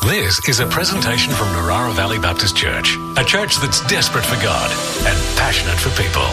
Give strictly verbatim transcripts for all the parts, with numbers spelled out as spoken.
This is a presentation from Narara Valley Baptist Church, a church that's desperate for God and passionate for people.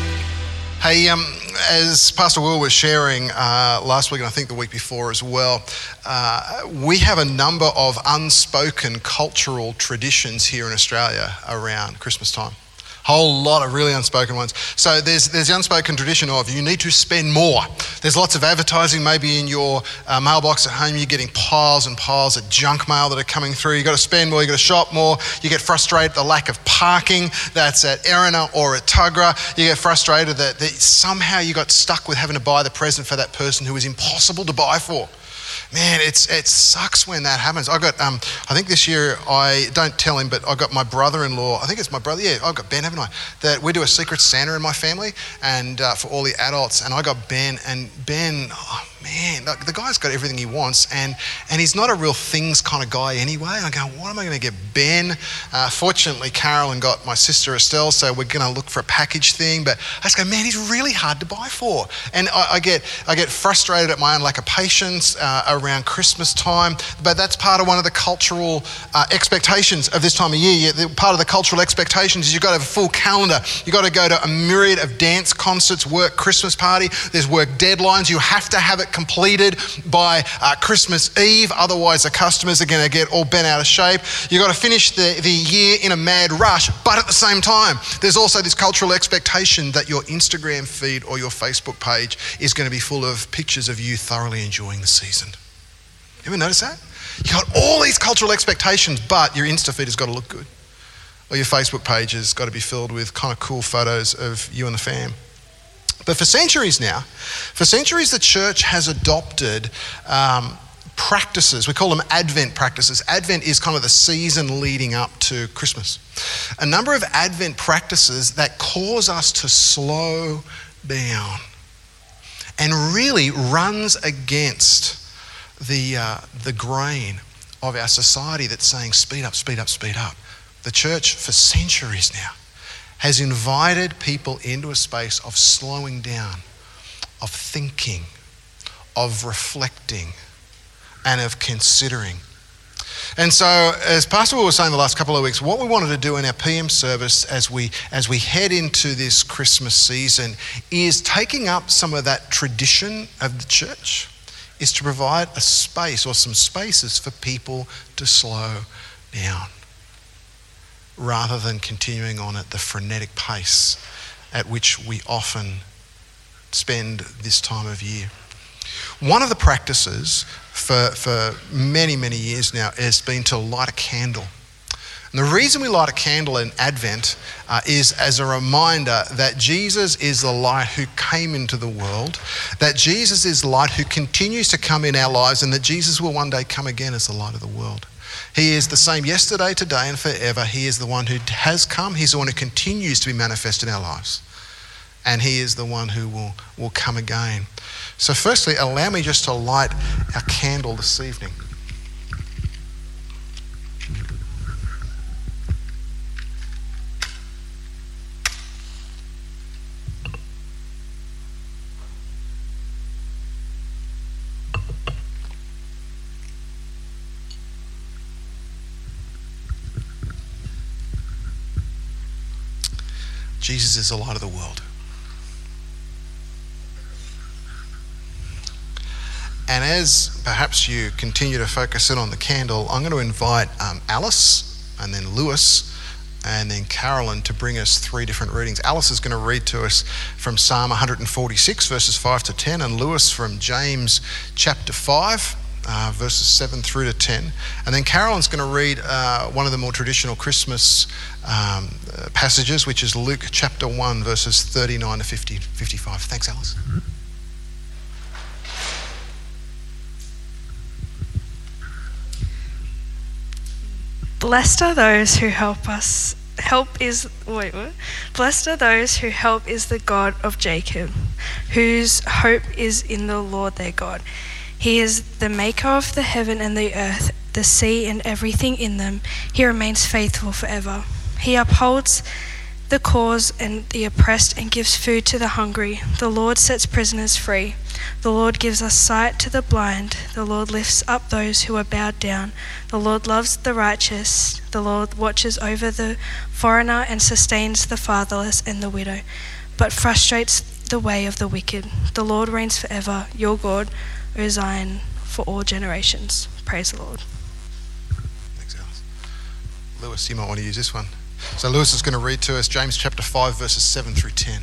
Hey, um, as Pastor Will was sharing uh, last week, and I think the week before as well, uh, we have a number of unspoken cultural traditions here in Australia around Christmas time. Whole lot of really unspoken ones. So there's there's the unspoken tradition of you need to spend more. There's lots of advertising maybe in your uh, mailbox at home. You're getting piles and piles of junk mail that are coming through. You've got to spend more, you've got to shop more. You get frustrated at the lack of parking that's at Erina or at Tuggerah. You get frustrated that, that somehow you got stuck with having to buy the present for that person who was impossible to buy for. Man, it's it sucks when that happens. I got, um, I think this year, I don't tell him, but I got my brother-in-law, I think it's my brother, yeah, I got Ben, haven't I? That we do a Secret Santa in my family and uh, for all the adults, and I got Ben, and Ben, oh man, like, the guy's got everything he wants, and and he's not a real things kind of guy anyway. And I go, what am I going to get Ben? Uh, fortunately, Carolyn got my sister Estelle, so we're going to look for a package thing, but I just go, man, he's really hard to buy for. And I, I get I get frustrated at my own lack of patience uh, around Christmas time, but that's part of one of the cultural uh, expectations of this time of year. Yeah, part of the cultural expectations is you've got to have a full calendar. You've got to go to a myriad of dance concerts, work, Christmas party. There's work deadlines. You have to have it completed by uh, Christmas Eve, otherwise the customers are going to get all bent out of shape. You've got to finish the, the year in a mad rush, but at the same time, there's also this cultural expectation that your Instagram feed or your Facebook page is going to be full of pictures of you thoroughly enjoying the season. You ever notice that? You've got all these cultural expectations, but your Insta feed has got to look good. Or your Facebook page has got to be filled with kind of cool photos of you and the fam. But for centuries now, for centuries the church has adopted um, practices. We call them Advent practices. Advent is kind of the season leading up to Christmas. A number of Advent practices that cause us to slow down and really runs against the uh, the grain of our society that's saying speed up, speed up, speed up. The church for centuries now has invited people into a space of slowing down, of thinking, of reflecting, and of considering. And so, as Pastor Will was saying the last couple of weeks, what we wanted to do in our P M service as we as we head into this Christmas season is taking up some of that tradition of the church, is to provide a space or some spaces for people to slow down, rather than continuing on at the frenetic pace at which we often spend this time of year. One of the practices for, for many, many years now has been to light a candle. And the reason we light a candle in Advent uh, is as a reminder that Jesus is the light who came into the world, that Jesus is light who continues to come in our lives, and that Jesus will one day come again as the light of the world. He is the same yesterday, today, and forever. He is the one who has come. He's the one who continues to be manifest in our lives. And he is the one who will, will come again. So firstly, allow me just to light our candle this evening. Jesus is the light of the world. And as perhaps you continue to focus in on the candle, I'm going to invite um, Alice and then Lewis and then Carolyn to bring us three different readings. Alice is going to read to us from Psalm one forty-six, verses five to ten, and Lewis from James chapter five, uh, verses seven through to ten. And then Carolyn's going to read uh, one of the more traditional Christmas um, uh, passages, which is Luke chapter one, verses thirty-nine to fifty, fifty-five. Thanks, Alice. Mm-hmm. Blessed are those who help us. Help is wait what? Blessed are those who help is the God of Jacob, whose hope is in the Lord their God. He is the maker of the heaven and the earth, the sea and everything in them. He remains faithful forever. He upholds the cause and the oppressed and gives food to the hungry. The Lord sets prisoners free. The Lord gives us sight to the blind. The Lord lifts up those who are bowed down. The Lord loves the righteous. The Lord watches over the foreigner and sustains the fatherless and the widow, but frustrates the way of the wicked. The Lord reigns forever. Your God, O Zion, for all generations. Praise the Lord. Thanks, Alice. Lewis, you might want to use this one. So Lewis is going to read to us James chapter five, verses seven through ten.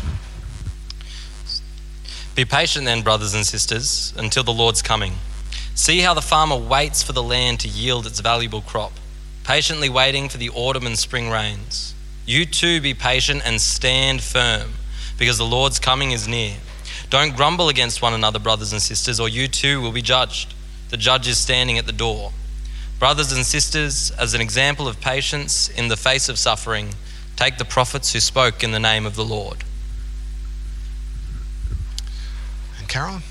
Be patient then, brothers and sisters, until the Lord's coming. See how the farmer waits for the land to yield its valuable crop, patiently waiting for the autumn and spring rains. You too be patient and stand firm, because the Lord's coming is near. Don't grumble against one another, brothers and sisters, or you too will be judged. The judge is standing at the door. Brothers and sisters, as an example of patience in the face of suffering, take the prophets who spoke in the name of the Lord. And Carolyn?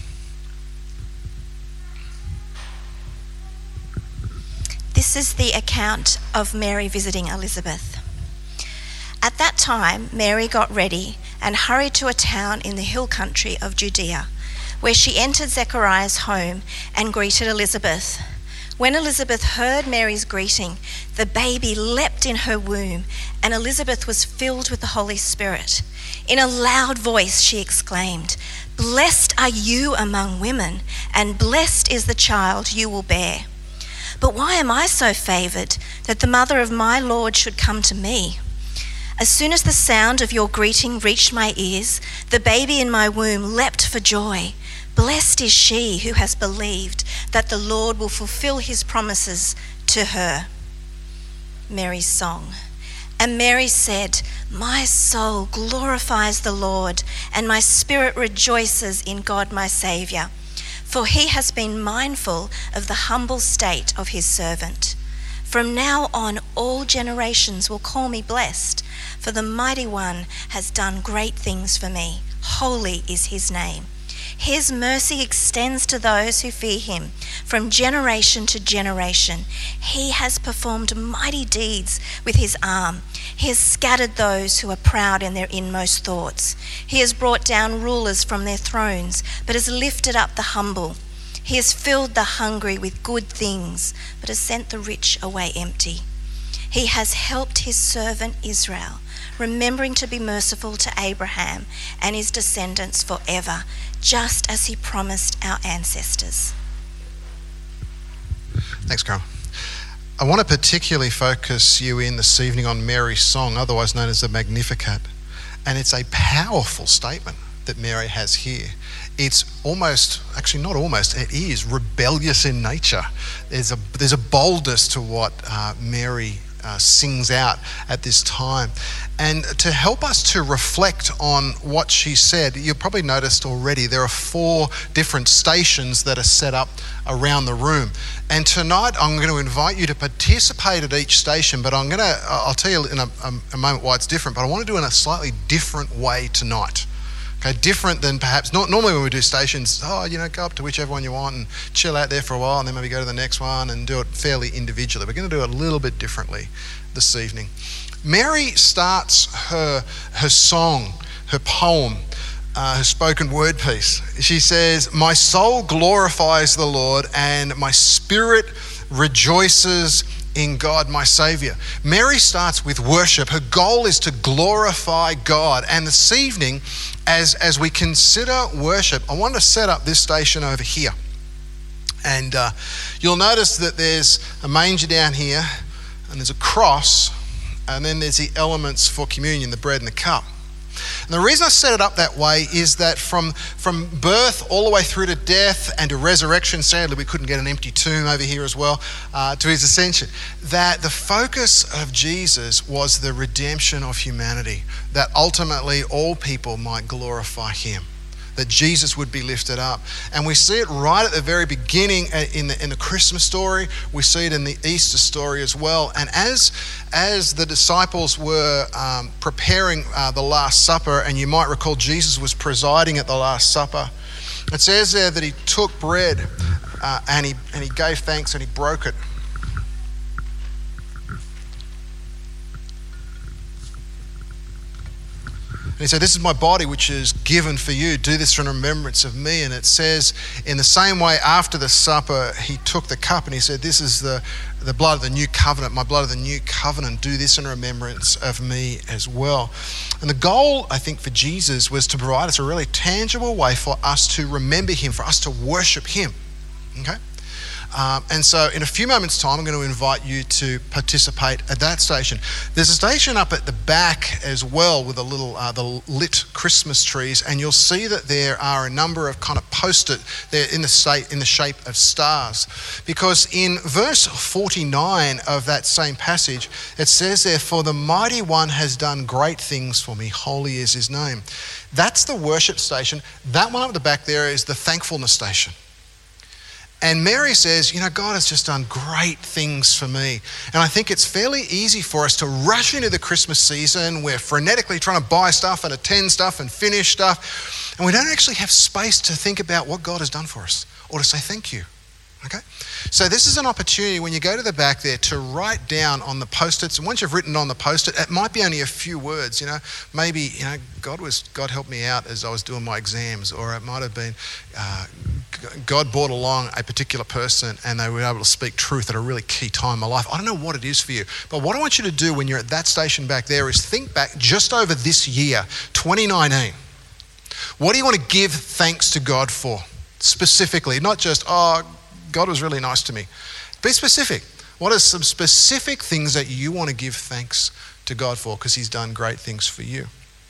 This is the account of Mary visiting Elizabeth. At that time, Mary got ready and hurried to a town in the hill country of Judea, where she entered Zechariah's home and greeted Elizabeth. When Elizabeth heard Mary's greeting, the baby leapt in her womb, and Elizabeth was filled with the Holy Spirit. In a loud voice she exclaimed, "Blessed are you among women, and blessed is the child you will bear. But why am I so favoured that the mother of my Lord should come to me? As soon as the sound of your greeting reached my ears, the baby in my womb leapt for joy. Blessed is she who has believed that the Lord will fulfill his promises to her." Mary's song. And Mary said, "My soul glorifies the Lord, and my spirit rejoices in God my Saviour, for he has been mindful of the humble state of his servant. From now on all generations will call me blessed, for the Mighty One has done great things for me. Holy is his name. His mercy extends to those who fear him from generation to generation. He has performed mighty deeds with his arm. He has scattered those who are proud in their inmost thoughts. He has brought down rulers from their thrones, but has lifted up the humble. He has filled the hungry with good things, but has sent the rich away empty. He has helped his servant Israel, remembering to be merciful to Abraham and his descendants forever, just as he promised our ancestors." Thanks, Carol. I want to particularly focus you in this evening on Mary's song, otherwise known as the Magnificat. And it's a powerful statement that Mary has here. It's almost, actually not almost, it is rebellious in nature. There's a, there's a boldness to what uh, Mary Uh, sings out at this time. And to help us to reflect on what she said, you've probably noticed already there are four different stations that are set up around the room. And tonight I'm going to invite you to participate at each station, but I'm going to, I'll tell you in a, a moment why it's different, but I want to do it in a slightly different way tonight. Okay, different than perhaps, not, normally when we do stations, oh, you know, go up to whichever one you want and chill out there for a while and then maybe go to the next one and do it fairly individually. We're going to do it a little bit differently this evening. Mary starts her, her song, her poem, uh, her spoken word piece. She says, "My soul glorifies the Lord and my spirit rejoices in God, my Saviour." Mary starts with worship. Her goal is to glorify God. And this evening, as, as we consider worship, I want to set up this station over here. And uh, you'll notice that there's a manger down here, and there's a cross, and then there's the elements for communion, the bread and the cup. And the reason I set it up that way is that from, from birth all the way through to death and to resurrection, sadly we couldn't get an empty tomb over here as well, uh, to his ascension, that the focus of Jesus was the redemption of humanity, that ultimately all people might glorify him, that Jesus would be lifted up. And we see it right at the very beginning in the, in the Christmas story. We see it in the Easter story as well. And as, as the disciples were um, preparing uh, the Last Supper, and you might recall Jesus was presiding at the Last Supper, it says there that he took bread uh, and, he, and he gave thanks and he broke it. And he said, this is my body which is given for you. Do this in remembrance of me. And it says, in the same way, after the supper, he took the cup and he said, this is the, the blood of the new covenant, my blood of the new covenant. Do this in remembrance of me as well. And the goal, I think, for Jesus was to provide us a really tangible way for us to remember him, for us to worship him. Okay? Um, and so in a few moments' time, I'm going to invite you to participate at that station. There's a station up at the back as well with a little uh, the lit Christmas trees, and you'll see that there are a number of kind of post-it there in the state in the shape of stars. Because in verse forty-nine of that same passage, it says there, "For the mighty one has done great things for me, holy is his name." That's the worship station. That one up the back there is the thankfulness station. And Mary says, you know, God has just done great things for me. And I think it's fairly easy for us to rush into the Christmas season. We're frenetically trying to buy stuff and attend stuff and finish stuff. And we don't actually have space to think about what God has done for us or to say thank you. Okay? So this is an opportunity when you go to the back there to write down on the post-its. And once you've written on the post-it, it might be only a few words, you know. Maybe, you know, God was God helped me out as I was doing my exams. Or it might have been uh, God brought along a particular person and they were able to speak truth at a really key time in my life. I don't know what it is for you. But what I want you to do when you're at that station back there is think back just over this year, twenty nineteen. What do you want to give thanks to God for? Specifically, not just, oh, God was really nice to me. Be specific. What are some specific things that you want to give thanks to God for because he's done great things for you?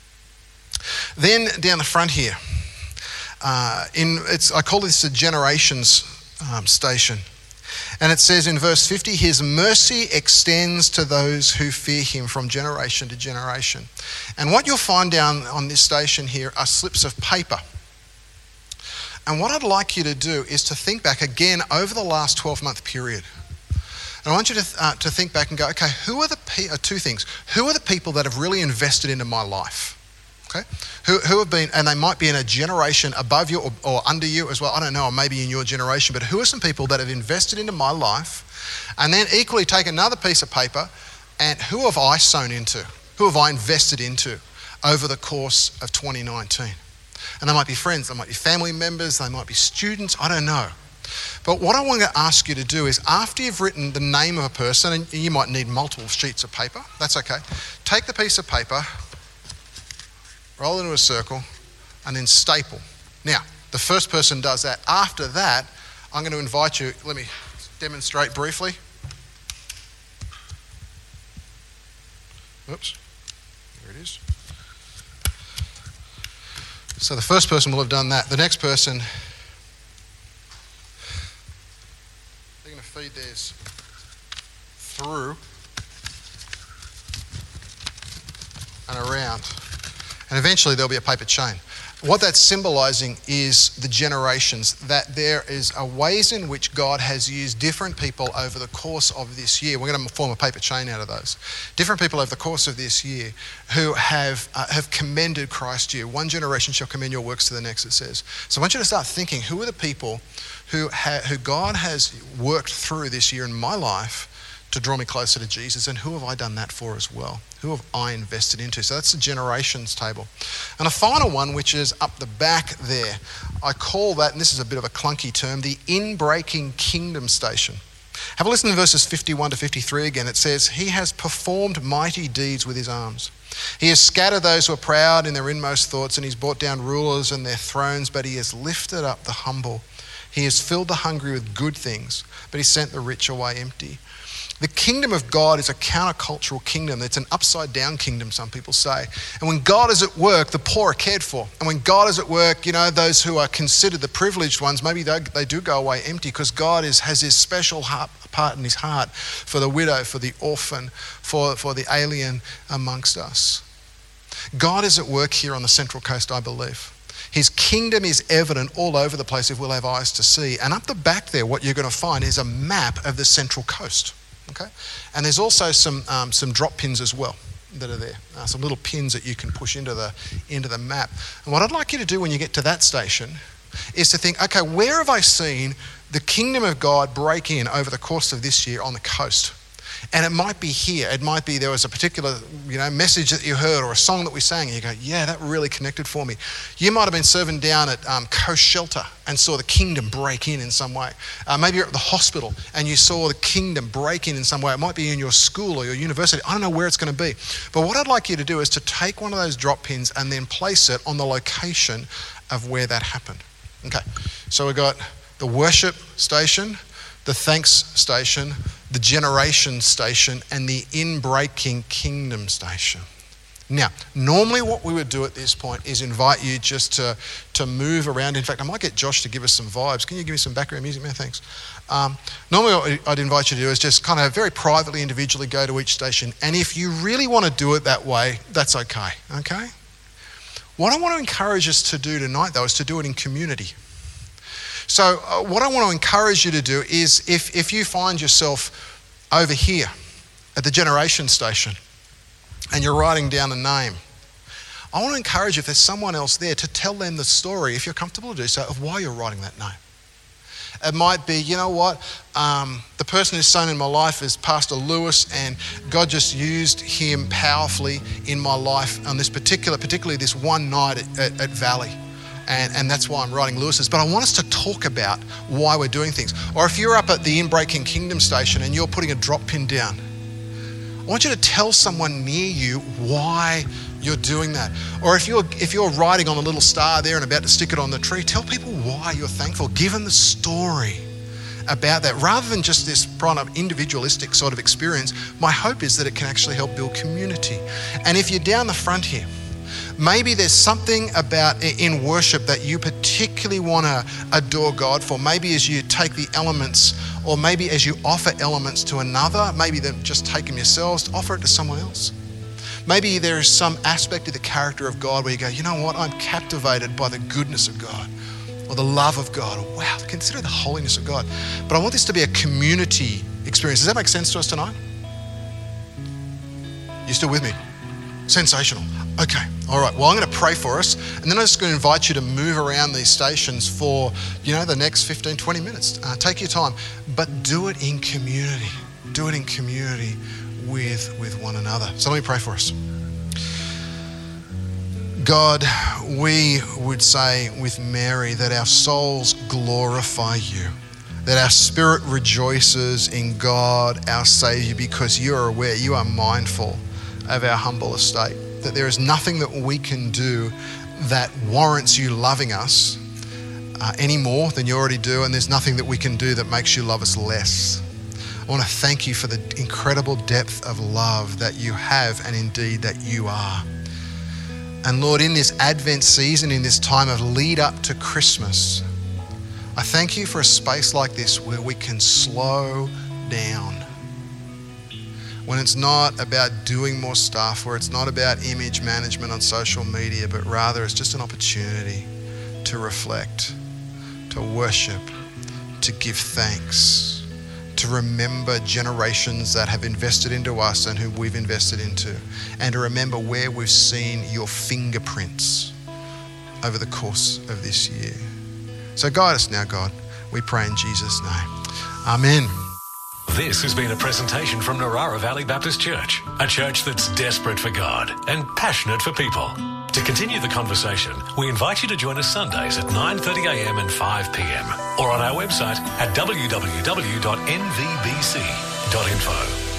Then down the front here, uh, in it's I call this a generations um, station. And it says in verse fifty, his mercy extends to those who fear him from generation to generation. And what you'll find down on this station here are slips of paper. And what I'd like you to do is to think back again over the last twelve-month period. And I want you to uh, to think back and go, okay, who are the pe- uh, two things? Who are the people that have really invested into my life? Okay, who who have been, and they might be in a generation above you or, or under you as well. I don't know, or maybe in your generation. But who are some people that have invested into my life? And then equally take another piece of paper, and who have I sown into? Who have I invested into over the course of twenty nineteen? And they might be friends, they might be family members, they might be students, I don't know. But what I want to ask you to do is after you've written the name of a person, and you might need multiple sheets of paper, that's okay. Take the piece of paper, roll it into a circle, and then staple. Now, the first person does that. After that, I'm going to invite you, let me demonstrate briefly. Oops, there it is. So the first person will have done that. The next person, they're going to feed theirs through and around. And eventually there'll be a paper chain. What that's symbolizing is the generations, that there is a ways in which God has used different people over the course of this year. We're going to form a paper chain out of those. Different people over the course of this year who have uh, have commended Christ to you. One generation shall commend your works to the next, it says. So I want you to start thinking, who are the people who ha- who God has worked through this year in my life to draw me closer to Jesus, and who have I done that for as well? Who have I invested into? So that's the generations table. And a final one, which is up the back there, I call that, and this is a bit of a clunky term, the in-breaking kingdom station. Have a listen to verses fifty-one to fifty-three again. It says, he has performed mighty deeds with his arms. He has scattered those who are proud in their inmost thoughts, and he's brought down rulers and their thrones, but he has lifted up the humble. He has filled the hungry with good things, but he sent the rich away empty. The kingdom of God is a countercultural kingdom. It's an upside down kingdom, some people say. And when God is at work, the poor are cared for. And when God is at work, you know, those who are considered the privileged ones, maybe they, they do go away empty because God is, has his special heart, part in his heart for the widow, for the orphan, for, for the alien amongst us. God is at work here on the Central Coast, I believe. His kingdom is evident all over the place if we'll have eyes to see. And up the back there, what you're going to find is a map of the Central Coast. Okay, and there's also some um, some drop pins as well that are there, uh, some little pins that you can push into the into the map. And what I'd like you to do when you get to that station is to think, okay, where have I seen the kingdom of God break in over the course of this year on the coast? And it might be here. It might be there was a particular, you know, message that you heard or a song that we sang and you go, yeah, that really connected for me. You might have been serving down at um, Coast Shelter and saw the kingdom break in in some way. Uh, maybe you're at the hospital and you saw the kingdom break in in some way. It might be in your school or your university. I don't know where it's going to be. But what I'd like you to do is to take one of those drop pins and then place it on the location of where that happened. Okay, so we've got the worship station, the thanks station, the generation station, and the in-breaking kingdom station. Now, normally what we would do at this point is invite you just to, to move around. In fact, I might get Josh to give us some vibes. Can you give me some background music, man? Thanks. Um, normally what I'd invite you to do is just kind of very privately, individually go to each station. And if you really want to do it that way, that's okay, okay? What I want to encourage us to do tonight, though, is to do it in community. So uh, what I want to encourage you to do is if, if you find yourself over here at the generation station and you're writing down a name, I want to encourage you, if there's someone else there, to tell them the story, if you're comfortable to do so, of why you're writing that name. It might be, you know what, um, the person who's sown in my life is Pastor Lewis, and God just used him powerfully in my life on this particular, particularly this one night at, at, at Valley. And, and that's why I'm writing Lewis's. But I want us to talk about why we're doing things. Or if you're up at the In-Breaking Kingdom station and you're putting a drop pin down, I want you to tell someone near you why you're doing that. Or if you're if you're writing on a little star there and about to stick it on the tree, tell people why you're thankful. Give them the story about that. Rather than just this kind of individualistic sort of experience, my hope is that it can actually help build community. And if you're down the front here, maybe there's something about in worship that you particularly want to adore God for. Maybe as you take the elements, or maybe as you offer elements to another, maybe then just take them yourselves, offer it to someone else. Maybe there is some aspect of the character of God where you go, you know what, I'm captivated by the goodness of God, or the love of God, or wow, consider the holiness of God. But I want this to be a community experience. Does that make sense to us tonight? You still with me? Sensational. Okay, all right. Well, I'm going to pray for us, and then I'm just going to invite you to move around these stations for, you know, the next fifteen, twenty minutes. Uh, take your time, but do it in community. Do it in community with, with one another. So let me pray for us. God, we would say with Mary that our souls glorify you, that our spirit rejoices in God, our Saviour, because you are aware, you are mindful of our humble estate, that there is nothing that we can do that warrants you loving us uh, any more than you already do, and there's nothing that we can do that makes you love us less. I want to thank you for the incredible depth of love that you have, and indeed that you are. And Lord, in this Advent season, in this time of lead up to Christmas, I thank you for a space like this where we can slow down. When it's not about doing more stuff, where it's not about image management on social media, but rather it's just an opportunity to reflect, to worship, to give thanks, to remember generations that have invested into us and who we've invested into, and to remember where we've seen your fingerprints over the course of this year. So guide us now, God. We pray in Jesus' name. Amen. This has been a presentation from Narara Valley Baptist Church, a church that's desperate for God and passionate for people. To continue the conversation, we invite you to join us Sundays at nine thirty a m and five p m or on our website at w w w dot n v b c dot info.